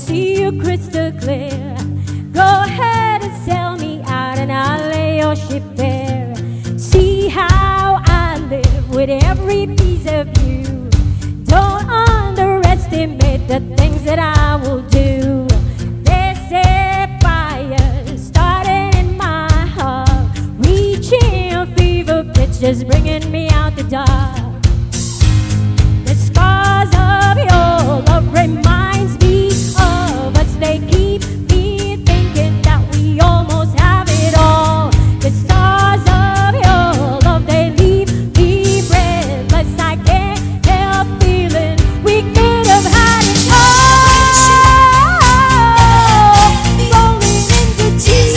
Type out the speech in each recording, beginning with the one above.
see you crystal clear. Go ahead and sell me out and I'll lay your ship bare. See how I live with every piece of you. Don't underestimate the things that I will do. There's a fire starting in my heart, reaching a fever pitch, just bringing me out the dark. The scars of your love reminds me of us. They keep me thinking that we almost have it all. The stars of your love, they leave me breathless. I can't help feeling we could have had it all. Rolling in the deep,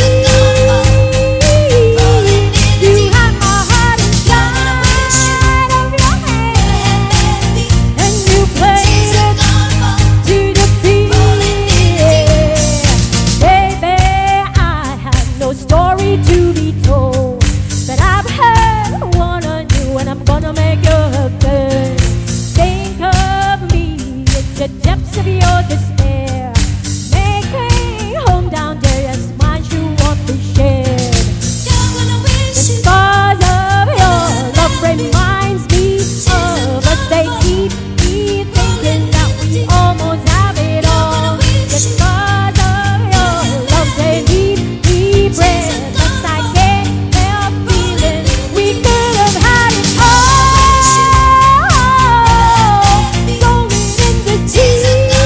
you had my heart inside of your hand, and you played it to the beat. Baby, I have no story to be told, but I've heard one on you, and I'm gonna make you good. Think of me in the depths of your despair, making home down there, yes, mine you want to share. The scars of your love reminds me of us. They keep me thinking that we almost have it all. The scars of your love, they leave me breathless. I can't help feeling we could have had it all. Rolling in the deep,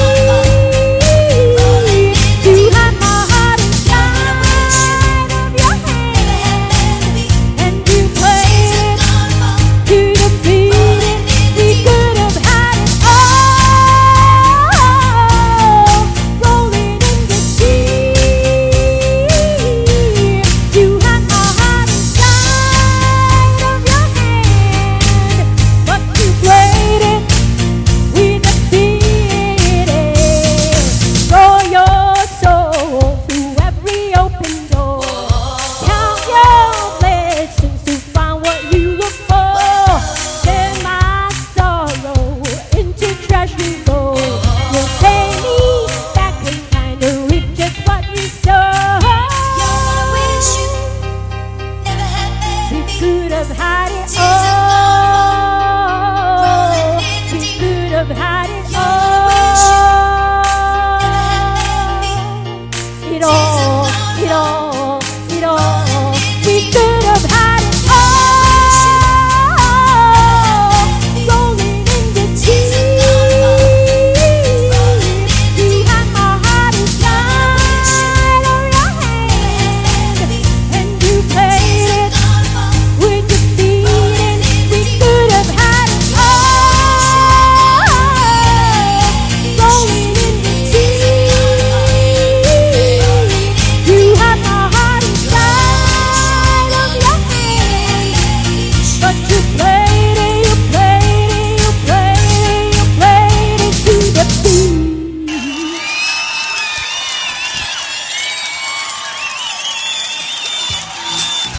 you had my heart inside of your hand, and you played it to the beat. We could have had it all. Rolling in the deep, you had my heart inside of your hand, but you played it with a beat. Throw your soul through every open door. Count your blessings to find what you look for. Turn my sorrow into treasure gold. You'll pay me back in kind to reap just what you sow. We could have had it all.